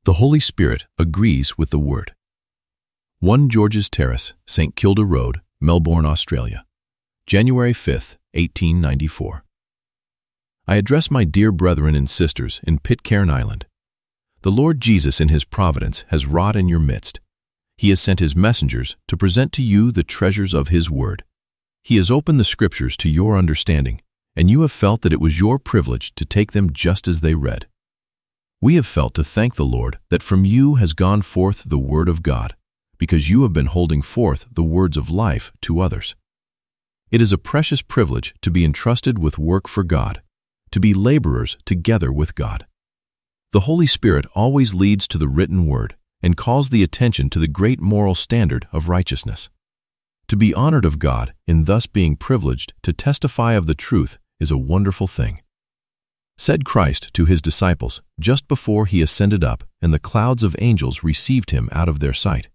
The Holy Spirit agrees with the Word. 1 George's Terrace, St. Kilda Road, Melbourne, Australia, January 5, 1894. I address my dear brethren and sisters in Pitcairn Island. The Lord Jesus in His providence has wrought in your midst. He has sent His messengers to present to you the treasures of His Word. He has opened the Scriptures to your understanding, and you have felt that it was your privilege to take them just as they read. We have felt to thank the Lord that from you has gone forth the Word of God, because you have been holding forth the words of life to others. It is a precious privilege to be entrusted with work for God, to be laborers together with God. The Holy Spirit always leads to the written Word and calls the attention to the great moral standard of righteousness. To be honored of God in thus being privileged to testify of the truth is a wonderful thing. Said Christ to His disciples just before He ascended up and the clouds of angels received Him out of their sight,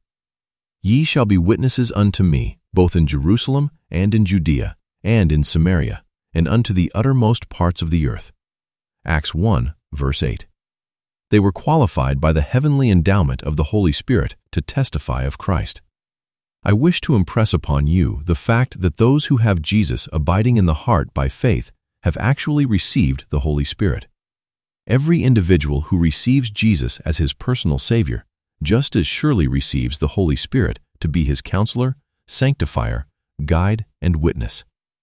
"Ye shall be witnesses unto me, both in Jerusalem and in Judea and in Samaria, and unto the uttermost parts of the earth." Acts 1, verse 8. They were qualified by the heavenly endowment of the Holy Spirit to testify of Christ. I wish to impress upon you the fact that those who have Jesus abiding in the heart by faith have actually received the Holy Spirit. Every individual who receives Jesus as his personal Savior just as surely receives the Holy Spirit to be his counselor, sanctifier, guide, and witness.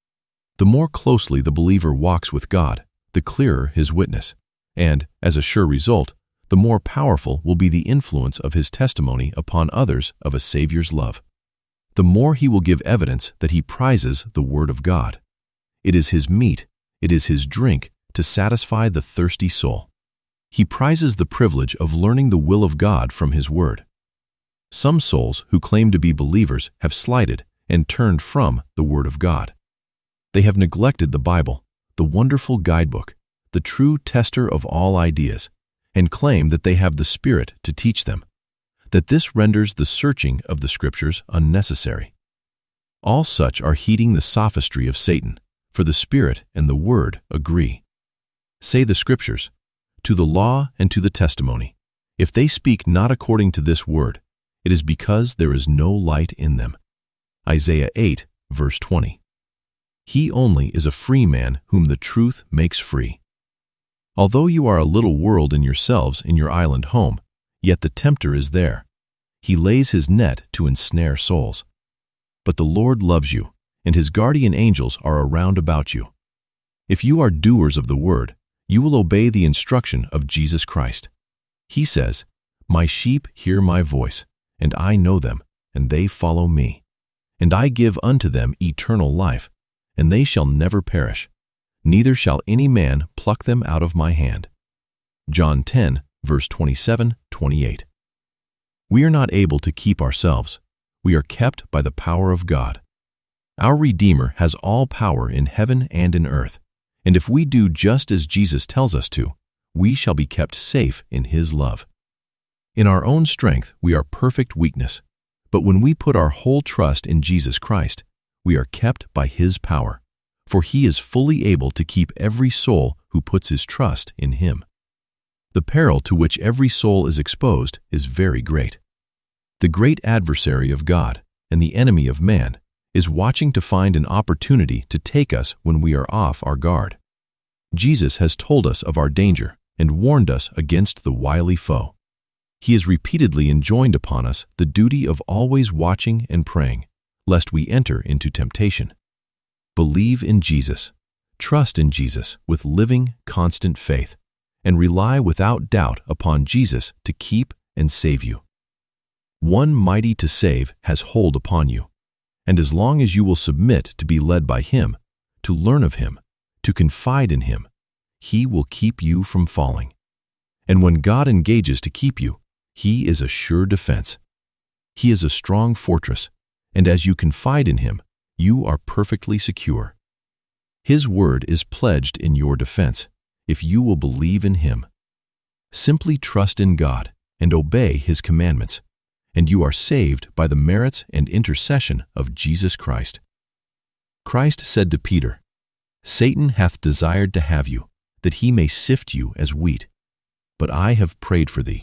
The more closely the believer walks with God, the clearer his witness, and, as a sure result, the more powerful will be the influence of his testimony upon others of a Savior's love. The more he will give evidence that he prizes the Word of God. It is his meat, it is his drink to satisfy the thirsty soul. He prizes the privilege of learning the will of God from His Word. Some souls who claim to be believers have slighted and turned from the Word of God. They have neglected the Bible, the wonderful guidebook, the true tester of all ideas, and claim that they have the Spirit to teach them, that this renders the searching of the Scriptures unnecessary. All such are heeding the sophistry of Satan, for the Spirit and the Word agree. Say the Scriptures, "To the law and to the testimony, if they speak not according to this Word, it is because there is no light in them." Isaiah 8, verse 20. He only is a free man whom the truth makes free. Although you are a little world in yourselves in your island home, yet the tempter is there. He lays his net to ensnare souls. But the Lord loves you, and His guardian angels are around about you. If you are doers of the Word, you will obey the instruction of Jesus Christ. He says, "My sheep hear my voice, and I know them, and they follow me. And I give unto them eternal life, and they shall never perish, neither shall any man pluck them out of my hand." John 10, verse 27-28. We are not able to keep ourselves. We are kept by the power of God. Our Redeemer has all power in heaven and in earth, and if we do just as Jesus tells us to, we shall be kept safe in His love. In our own strength we are perfect weakness, but when we put our whole trust in Jesus Christ, we are kept by His power, for He is fully able to keep every soul who puts his trust in Him. The peril to which every soul is exposed is very great. The great adversary of God and the enemy of man is watching to find an opportunity to take us when we are off our guard. Jesus has told us of our danger and warned us against the wily foe. He has repeatedly enjoined upon us the duty of always watching and praying, lest we enter into temptation. Believe in Jesus, trust in Jesus with living, constant faith, and rely without doubt upon Jesus to keep and save you. One mighty to save has hold upon you. And as long as you will submit to be led by Him, to learn of Him, to confide in Him, He will keep you from falling. And when God engages to keep you, He is a sure defense. He is a strong fortress, and as you confide in Him, you are perfectly secure. His word is pledged in your defense, if you will believe in Him. Simply trust in God and obey His commandments, and you are saved by the merits and intercession of Jesus Christ. Christ said to Peter, "Satan hath desired to have you, that he may sift you as wheat. But I have prayed for thee,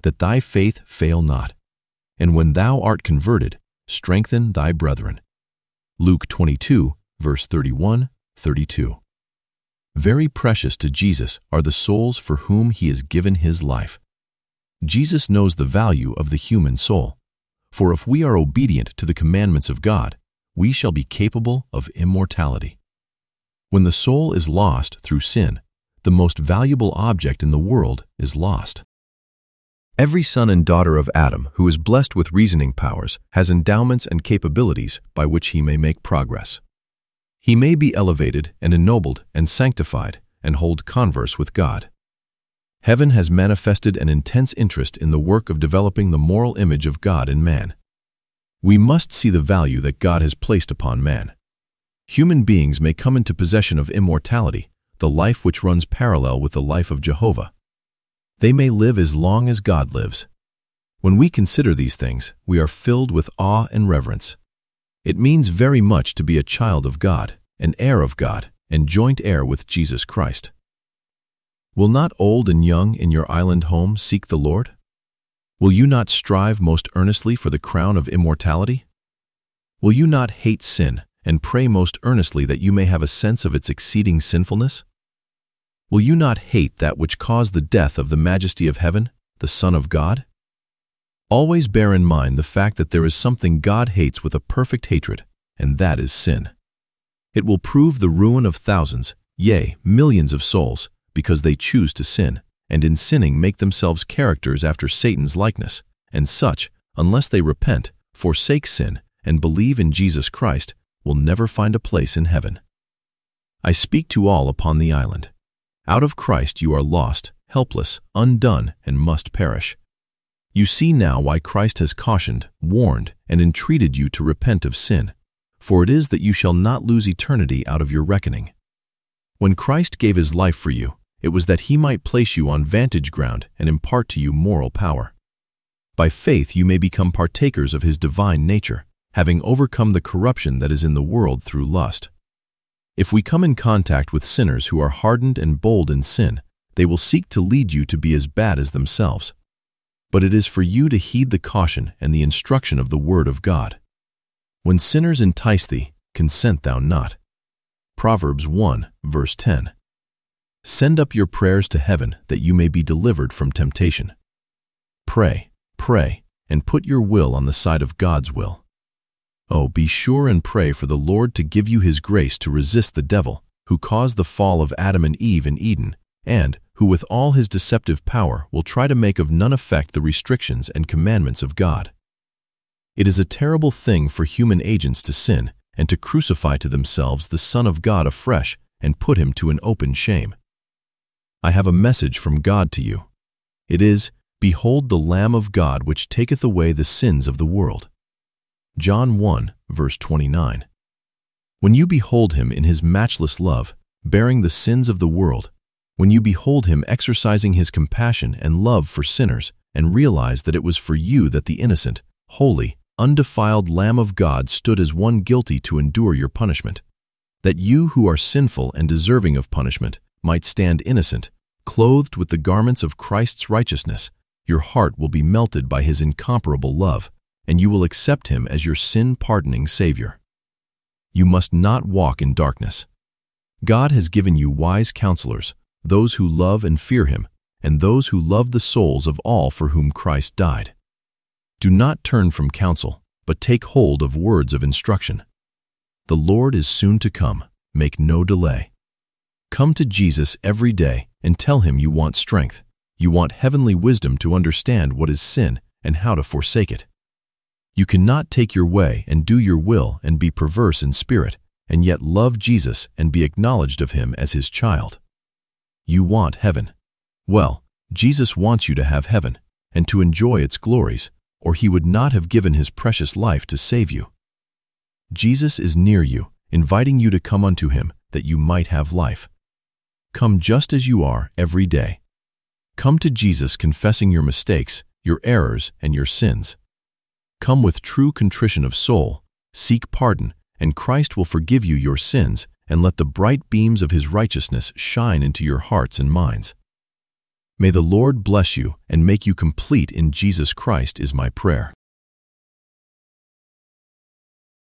that thy faith fail not. And when thou art converted, strengthen thy brethren. Luke 22, verse 31, 32. Very precious to Jesus are the souls for whom he has given his life. Jesus knows the value of the human soul, for if we are obedient to the commandments of God, we shall be capable of immortality. When the soul is lost through sin, the most valuable object in the world is lost. Every son and daughter of Adam who is blessed with reasoning powers has endowments and capabilities by which he may make progress. He may be elevated and ennobled and sanctified and hold converse with God. Heaven has manifested an intense interest in the work of developing the moral image of God in man. We must see the value that God has placed upon man. Human beings may come into possession of immortality, the life which runs parallel with the life of Jehovah. They may live as long as God lives. When we consider these things, we are filled with awe and reverence. It means very much to be a child of God, an heir of God, and joint heir with Jesus Christ. Will not old and young in your island home seek the Lord? Will you not strive most earnestly for the crown of immortality? Will you not hate sin and pray most earnestly that you may have a sense of its exceeding sinfulness? Will you not hate that which caused the death of the majesty of heaven, the Son of God? Always bear in mind the fact that there is something God hates with a perfect hatred, and that is sin. It will prove the ruin of thousands, yea, millions of souls, because they choose to sin, and in sinning make themselves characters after Satan's likeness, and such, unless they repent, forsake sin, and believe in Jesus Christ, will never find a place in heaven. I speak to all upon the island. Out of Christ you are lost, helpless, undone, and must perish. You see now why Christ has cautioned, warned, and entreated you to repent of sin, for it is that you shall not lose eternity out of your reckoning. When Christ gave his life for you, it was that he might place you on vantage ground and impart to you moral power. By faith you may become partakers of his divine nature, having overcome the corruption that is in the world through lust. If we come in contact with sinners who are hardened and bold in sin, they will seek to lead you to be as bad as themselves. But it is for you to heed the caution and the instruction of the Word of God. When sinners entice thee, consent thou not. Proverbs 1, verse 10. Send up your prayers to heaven that you may be delivered from temptation. Pray, and put your will on the side of God's will. Oh, be sure and pray for the Lord to give you his grace to resist the devil, who caused the fall of Adam and Eve in Eden, and who with all his deceptive power will try to make of none effect the restrictions and commandments of God. It is a terrible thing for human agents to sin and to crucify to themselves the Son of God afresh and put him to an open shame. I have a message from God to you. It is, Behold the Lamb of God which taketh away the sins of the world. John 1, verse 29. When you behold him in his matchless love, bearing the sins of the world, when you behold him exercising his compassion and love for sinners, and realize that it was for you that the innocent, holy, undefiled Lamb of God stood as one guilty to endure your punishment, that you who are sinful and deserving of punishment might stand innocent, clothed with the garments of Christ's righteousness, your heart will be melted by his incomparable love, and you will accept him as your sin-pardoning Savior. You must not walk in darkness. God has given you wise counselors, those who love and fear him, and those who love the souls of all for whom Christ died. Do not turn from counsel, but take hold of words of instruction. The Lord is soon to come. Make no delay. Come to Jesus every day and tell him you want strength. You want heavenly wisdom to understand what is sin and how to forsake it. You cannot take your way and do your will and be perverse in spirit, and yet love Jesus and be acknowledged of him as his child. You want heaven. Well, Jesus wants you to have heaven and to enjoy its glories, or he would not have given his precious life to save you. Jesus is near you, inviting you to come unto him that you might have life. Come just as you are every day. Come to Jesus confessing your mistakes, your errors, and your sins. Come with true contrition of soul, seek pardon, and Christ will forgive you your sins and let the bright beams of his righteousness shine into your hearts and minds. May the Lord bless you and make you complete in Jesus Christ is my prayer.